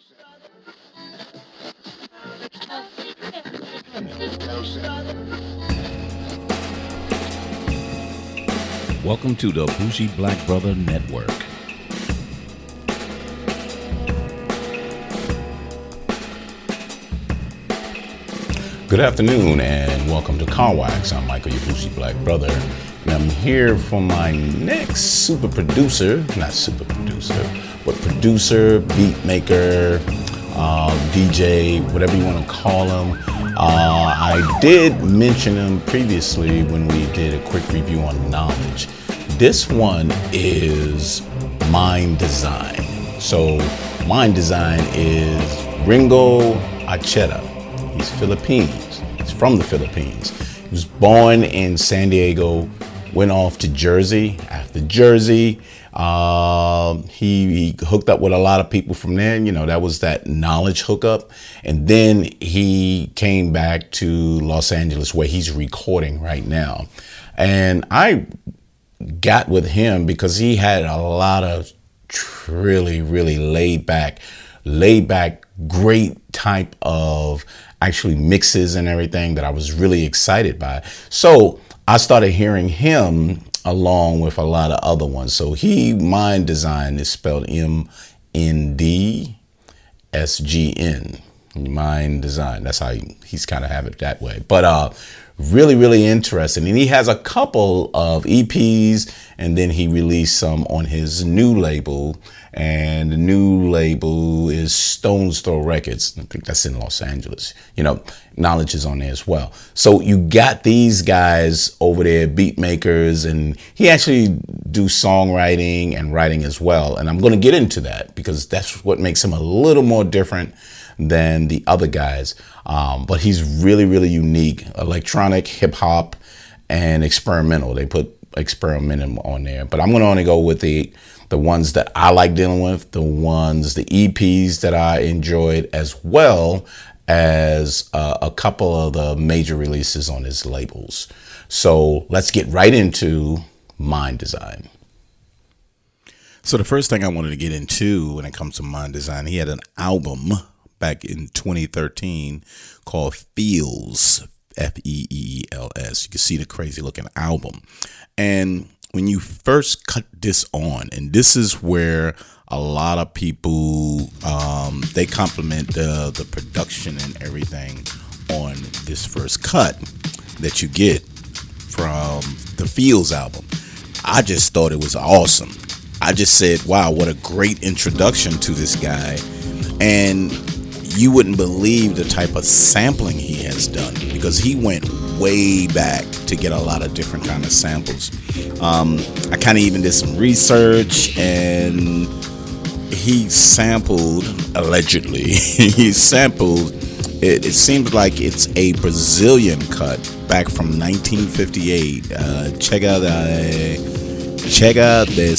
Welcome to the Bougie Black Brother Network. Good afternoon and welcome to Car Wax. I'm Michael, your Bougie Black Brother. And I'm here for my next not super producer, but producer, beat maker, DJ, whatever you want to call him. I did mention him previously when we did a quick review on Knowledge. This one is Mind Design. So Mind Design is Ringo Acheta. He's Philippines. He's from the Philippines. He was born in San Diego, went off to Jersey. After Jersey, he hooked up with a lot of people from there. You know, that was that Knowledge hookup. And then he came back to Los Angeles where he's recording right now. And I got with him because he had a lot of really, really laid back, great type of actually mixes and everything that I was really excited by. So I started hearing him along with a lot of other ones. So Mind Design is spelled MNDSGN. Mind Design. That's how he's kind of have it that way. But really, really interesting. And he has a couple of EPs, and then he released some on his new label. And the new label is Stone's Throw Records. I think that's in Los Angeles. You know, Knowledge is on there as well. So you got these guys over there, beat makers, and he actually do songwriting and writing as well. And I'm going to get into that because that's what makes him a little more different than the other guys. But he's really, really unique. Electronic, hip hop, and experimental. They put experimental on there. But I'm going to only go with the ones that I like dealing with, the EPs that I enjoyed, as well as a couple of the major releases on his labels. So let's get right into Mind Design. So the first thing I wanted to get into when it comes to Mind Design, he had an album back in 2013 called Feels, Feels. You can see the crazy looking album. And when you first cut this on, and this is where a lot of people, they compliment the production and everything on this first cut that you get from the Feels album. I just thought it was awesome. I just said, wow, what a great introduction to this guy. And you wouldn't believe the type of sampling he has done, because he went way back to get a lot of different kind of samples. I kind of even did some research, and he sampled, allegedly, he sampled, it seems like it's a Brazilian cut back from 1958, Chega de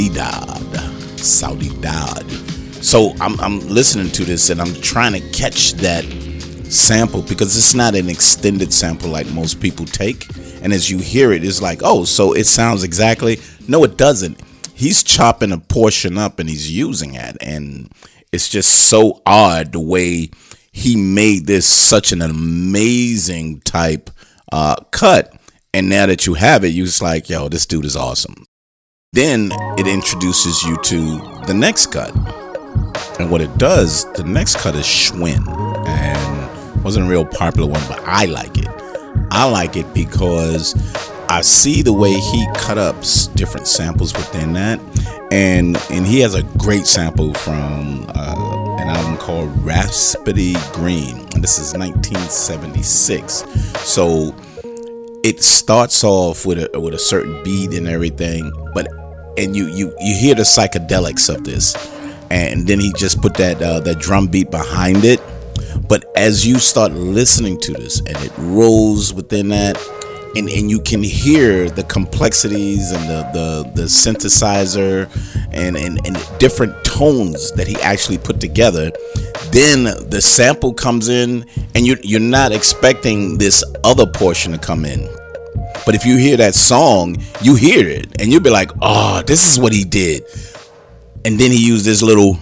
Saudade. So I'm listening to this and I'm trying to catch that sample, because it's not an extended sample like most people take. And as you hear it, it's like, oh, so it sounds exactly. No, it doesn't. He's chopping a portion up and he's using it. And it's just so odd the way he made this such an amazing type cut. And now that you have it, you're just like, yo, this dude is awesome. Then it introduces you to the next cut. And what it does, the next cut is Schwinn, and wasn't a real popular one, but I like it. I like it because I see the way he cut up different samples within that, and he has a great sample from an album called Raspberry Green, and this is 1976. So it starts off with a certain beat and everything, and you hear the psychedelics of this. And then he just put that drum beat behind it. But as you start listening to this, and it rolls within that, and you can hear the complexities and the synthesizer and different tones that he actually put together. Then the sample comes in, and you're not expecting this other portion to come in. But if you hear that song, you hear it, and you'll be like, oh, this is what he did. And then he used this little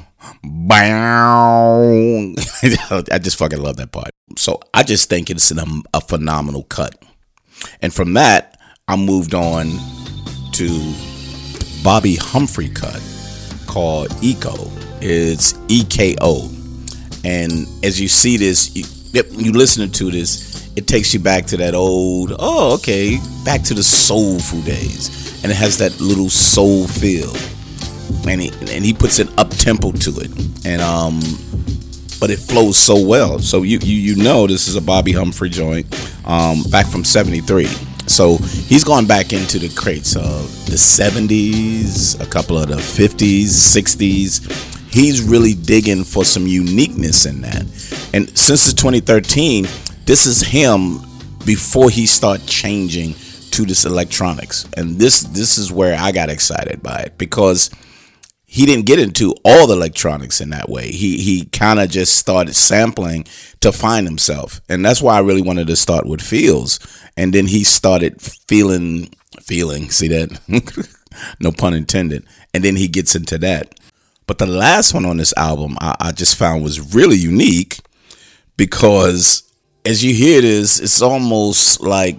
Bang. I just fucking love that part. So I just think it's a phenomenal cut. And from that, I moved on to Bobby Humphrey cut called Eco. It's EKO. And as you see this, you listen to this, it takes you back to that old, back to the soulful days. And it has that little soul feel. And he puts an up tempo to it. And but it flows so well. So you know this is a Bobby Humphrey joint back from 73. So he's gone back into the crates of the 70s, a couple of the 50s, 60s. He's really digging for some uniqueness in that. And since the 2013, this is him before he started changing to this electronics. And this is where I got excited by it, because he didn't get into all the electronics in that way. He kind of just started sampling to find himself. And that's why I really wanted to start with feels. And then he started feeling, see that? No pun intended. And then he gets into that. But the last one on this album I just found was really unique, because as you hear this, it's almost like,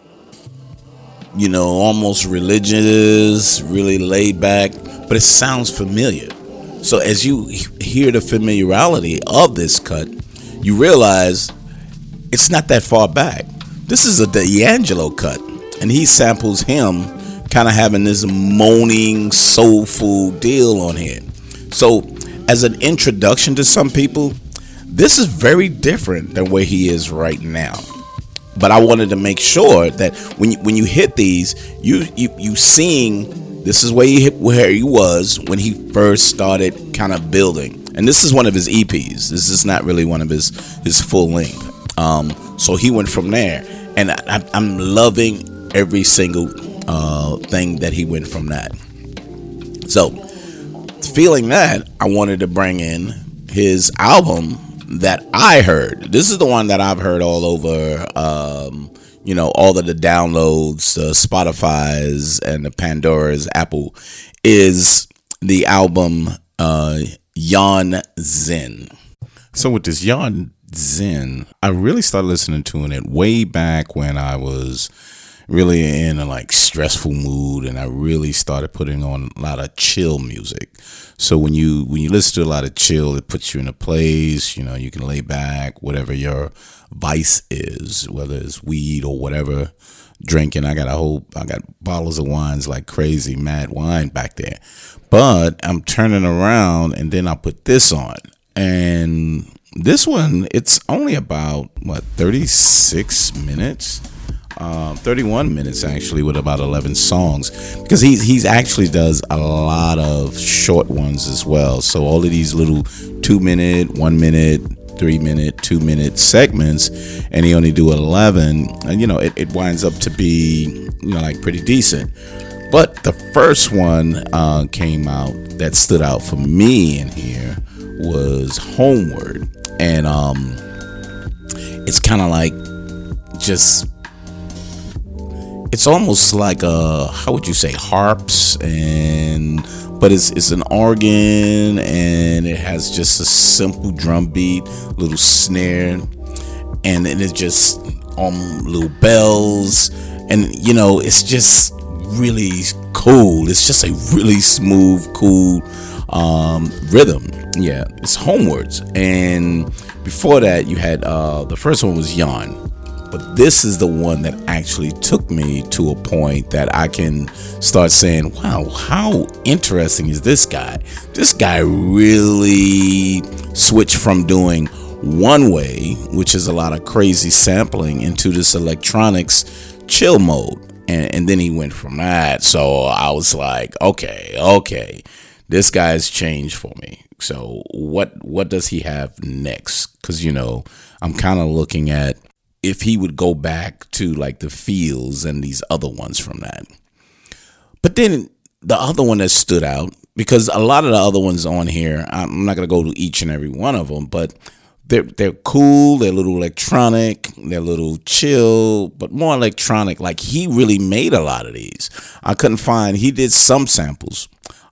almost religious, really laid back, but it sounds familiar. So as you hear the familiarity of this cut, you realize it's not that far back. This is a D'Angelo cut, and he samples him kind of having this moaning, soulful deal on here. So as an introduction to some people, this is very different than where he is right now. But I wanted to make sure that when you hit these, you seeing this is where he was when he first started kind of building. And this is one of his EPs. This is not really one of his full length. So he went from there, and I'm loving every single thing that he went from that. So feeling that, I wanted to bring in his album that I heard. This is the one that I've heard all over, all of the downloads, the Spotify's and the Pandora's, Apple, is the album Yon Zen. So with this Yon Zen, I really started listening to it way back when I was really in a stressful mood, and I really started putting on a lot of chill music. So when you listen to a lot of chill, it puts you in a place, you can lay back, whatever your vice is, whether it's weed or whatever, drinking. I got bottles of wines like crazy, mad wine back there. But I'm turning around, and then I put this on, and this one, it's only about 36 minutes. 31 minutes actually, with about 11 songs, because he's actually does a lot of short ones as well. So all of these little 2 minute, 1 minute, 3 minute, 2 minute segments, and he only do 11, and it winds up to be pretty decent. But the first one came out that stood out for me in here was Homeward, and it's kind of like just, it's almost like how would you say, harps, but it's an organ, and it has just a simple drum beat, little snare, and then it's just little bells, and it's just really cool. It's just a really smooth, cool rhythm. Yeah, it's Homewards. And before that, you had the first one was Yon. But this is the one that actually took me to a point that I can start saying, wow, how interesting is this guy? This guy really switched from doing one way, which is a lot of crazy sampling, into this electronics chill mode. And then he went from that. So I was like, okay, this guy's changed for me. So what does he have next? Because, I'm kind of looking at if he would go back to the feels and these other ones from that. But then the other one that stood out, because a lot of the other ones on here, I'm not going to go to each and every one of them, but they're cool, they're a little electronic, they're a little chill, but more electronic. He really made a lot of these. I couldn't find, he did some samples.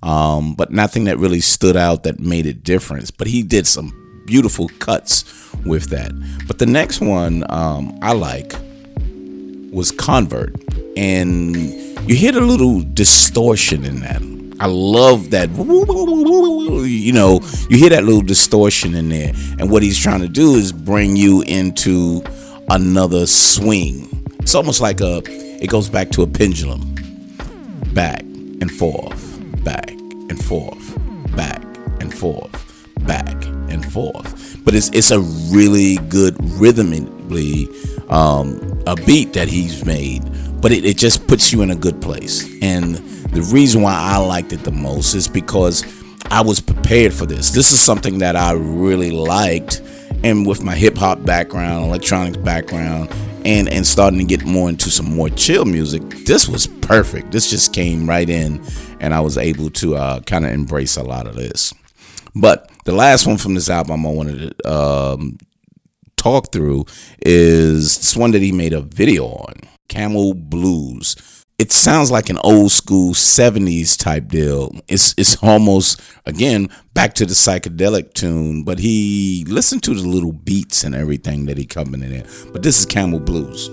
but nothing that really stood out that made a difference. But he did some beautiful cuts with that. But the next one I like was Convert, and you hear a little distortion in that. I love that. You know, you hear that little distortion in there, and what he's trying to do is bring you into another swing. It's almost like it goes back to a pendulum, back and forth, back and forth, back and forth, back and forth. But it's a really good rhythmically a beat that he's made, but it just puts you in a good place. And the reason why I liked it the most is because I was prepared for this. This is something that I really liked, and with my hip hop background, electronics background, and starting to get more into some more chill music, this was perfect. This just came right in, and I was able to kind of embrace a lot of this. But the last one from this album I wanted to talk through is this one that he made a video on, Camel Blues. It sounds like an old school 70s type deal. It's almost, again, back to the psychedelic tune, but he listened to the little beats and everything that he coming in there. But this is Camel Blues.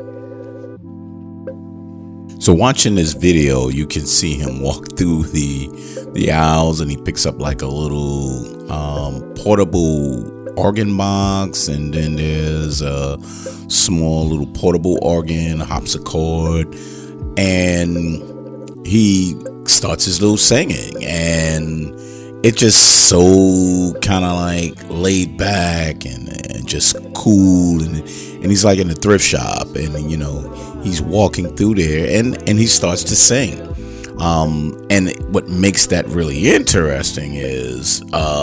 So watching this video, you can see him walk through the aisles, and he picks up like a little portable organ box, and then there's a small little portable organ, hops a chord, and he starts his little singing, and it's just so kind of like laid back and just cool, and he's like in a thrift shop, and you know, he's walking through there, and he starts to sing. And what makes that really interesting is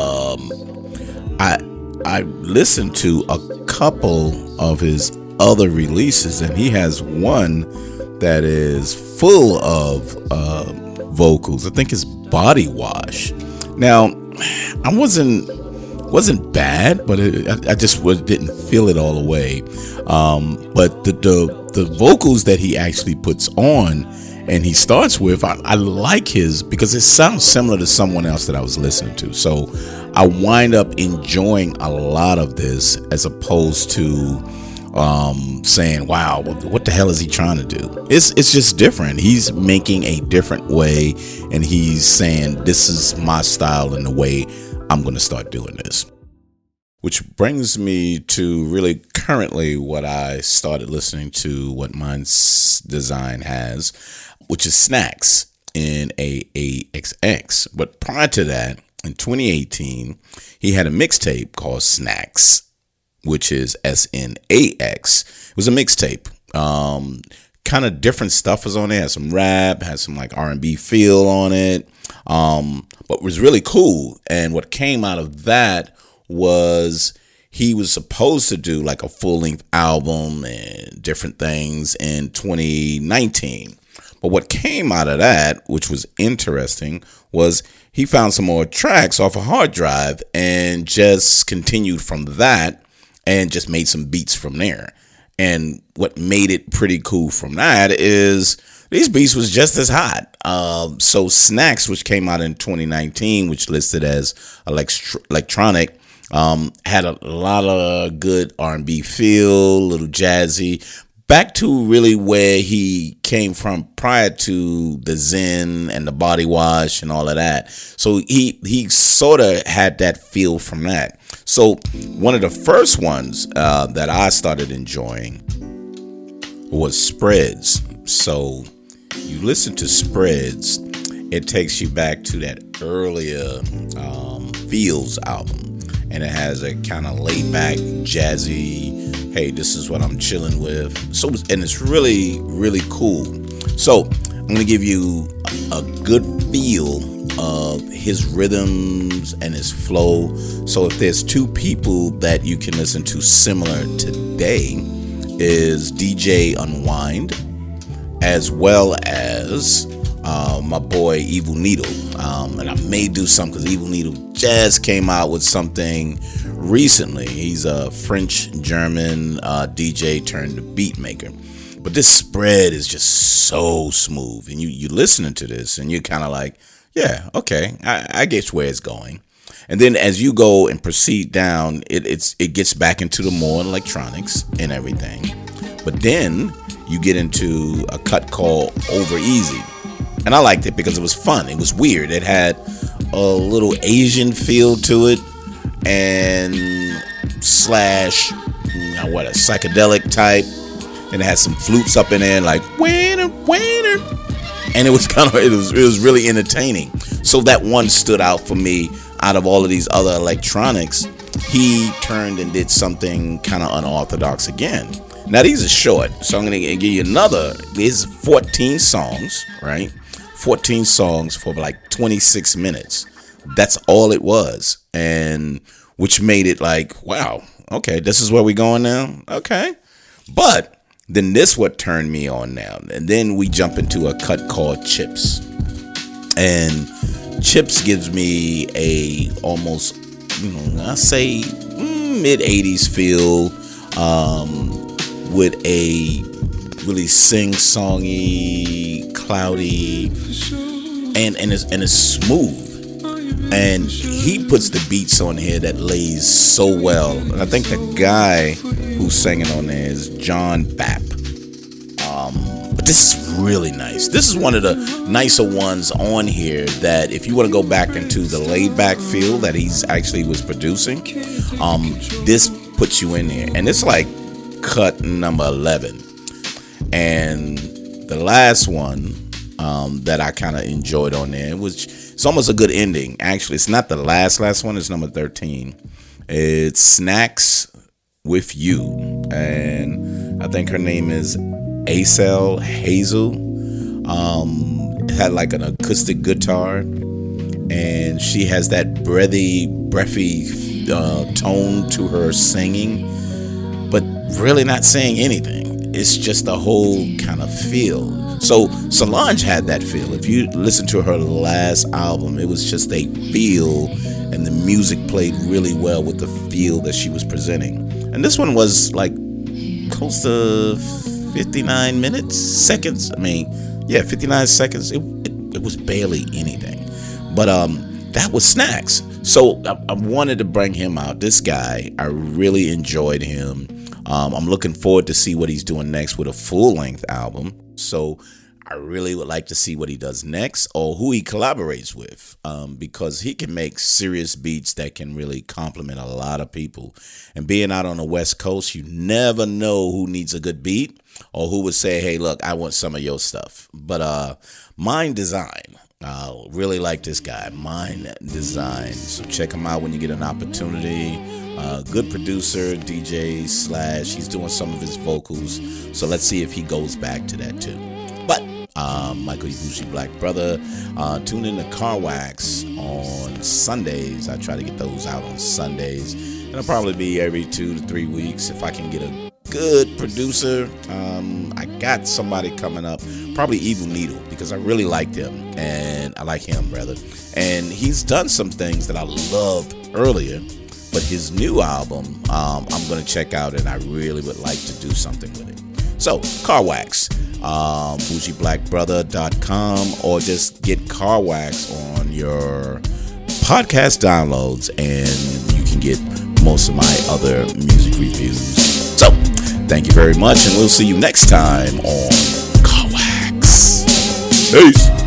I listened to a couple of his other releases, and he has one that is full of vocals. I think it's Body Wash. Now, I wasn't bad, but I just didn't feel it all the way. But the vocals that he actually puts on and he starts with, I like his, because it sounds similar to someone else that I was listening to. So I wind up enjoying a lot of this, as opposed to saying, wow, what the hell is he trying to do? It's just different. He's making a different way, and he's saying, this is my style and the way I'm going to start doing this. Which brings me to really currently what I started listening to, what Mind's Design has, which is Snacks in AAXX. But prior to that, in 2018, he had a mixtape called Snacks, which is SNAX. It was a mixtape. Kind of different stuff was on there. Had some rap, had some like R&B feel on it. But was really cool. And what came out of that was he was supposed to do like a full-length album and different things in 2019. But what came out of that, which was interesting, was he found some more tracks off a hard drive and just continued from that and just made some beats from there. And what made it pretty cool from that is these beats was just as hot. So Snacks, which came out in 2019, which listed as electronic, had a lot of good R&B feel, a little jazzy, back to really where he came from prior to the Zen and the Body Wash and all of that. So he sort of had that feel from that. So one of the first ones that I started enjoying was Spreads. So you listen to Spreads, it takes you back to that earlier Fields album, and it has a kind of laid back, jazzy, hey, this is what I'm chilling with. So, and it's really, really cool. So I'm going to give you a good feel of his rhythms and his flow. So if there's two people that you can listen to similar today, is DJ Unwind, as well as my boy Evil Needle. And I may do something because Evil Needle just came out with something recently. He's a French-German DJ turned beat maker. But this Spread is just so smooth. And you listening to this and you're kind of like, Yeah, okay. I get where it's going. And then as you go and proceed down, it gets back into the more electronics and everything. But then you get into a cut called Over Easy. And I liked it because it was fun. It was weird. It had a little Asian feel to it, and slash, what, a psychedelic type. And it had some flutes up in there, like winner, winner. And it was really entertaining. So that one stood out for me out of all of these other electronics. He turned and did something kind of unorthodox again. Now these are short, so I'm going to give you another. There's 14 songs, right? 14 songs for like 26 minutes. That's all it was. And which made it like, wow, okay, this is where we're going now. Okay. But then this what turned me on now. And then we jump into a cut called Chips. And Chips gives me a almost, I say mid 80s feel, with a really sing-songy, cloudy, and it's smooth. And he puts the beats on here that lays so well. And I think the guy who's singing on there is John Bapp. But this is really nice. This is one of the nicer ones on here that if you want to go back into the laid back feel that he's actually was producing, this puts you in there. And it's like cut number 11. And the last one that I kind of enjoyed on there, which it's almost a good ending. Actually, it's not the last one. It's number 13. It's Snacks with You. And I think her name is Acel Hazel. Had like an acoustic guitar, and she has that breathy tone to her singing, but really not saying anything. It's just a whole kind of feel. So Solange had that feel. If you listen to her last album, it was just a feel, and the music played really well with the feel that she was presenting. And this one was like close to 59 seconds. 59 seconds. It was barely anything. But that was Snacks. So I wanted to bring him out. This guy, I really enjoyed him. I'm looking forward to see what he's doing next with a full-length album. So I really would like to see what he does next or who he collaborates with, because he can make serious beats that can really complement a lot of people. And being out on the West Coast, you never know who needs a good beat or who would say, hey, look, I want some of your stuff. But Mind Design, really like this guy, Mind Design. So check him out when you get an opportunity. Good producer, DJ / he's doing some of his vocals. So let's see if he goes back to that too. But Michael Ibushi Black Brother, tune in to Car Wax on Sundays. I try to get those out on Sundays. And it'll probably be every 2 to 3 weeks if I can get a good producer. I got somebody coming up, probably Evil Needle, because I really liked him, and I like him rather. And he's done some things that I loved earlier, but his new album, I'm going to check out, and I really would like to do something with it. So, Car Wax, BougiBlackBrother.com, or just get Car Wax on your podcast downloads, and you can get most of my other music reviews. So, thank you very much, and we'll see you next time on Car Wax. Peace.